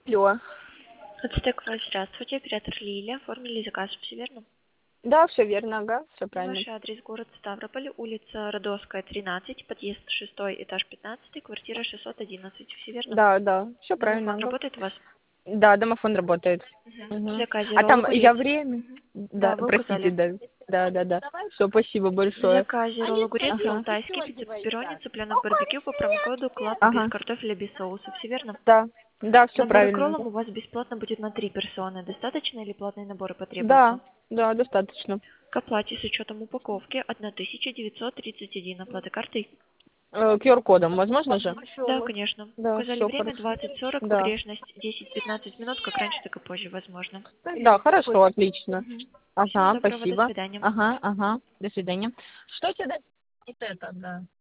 Алло. Ацтекова, здравствуйте, оператор Лилия. Оформили заказ, все верно? Да, все верно, ага, все правильно. Ваш адрес город Ставрополь, улица Родовская, 13, подъезд 6, этаж 15, квартира 611, все верно? Да, все правильно, Домофон ага. работает у вас? Да, домофон работает. В Мгм. заказе А ролл там я огурец. время? Да, Да, вы простите, указали. да. Все, спасибо В большое. заказе ролл огурец, ролл Ага. тайский, пицца пепперони, цыпленок барбекю по промокоду КЛАП без Ага. картофеля, без соуса, все верно? Да, все Наборы к правильно. роллам у вас бесплатно будет на 3 персоны. Достаточно или платные наборы Да, потребуются? да, достаточно. К оплате с учетом упаковки 1931, оплата картой. QR-кодом, возможно же? Да, конечно. Да, Указали все время хорошо. 20:40, Да. погрешность 10-15 минут, как раньше, так и позже, возможно. Да, хорошо, отлично. Мгм. Всего Ага, доброго, до спасибо. свидания. Ага. До свидания. Что тебе дать? Вот это, да.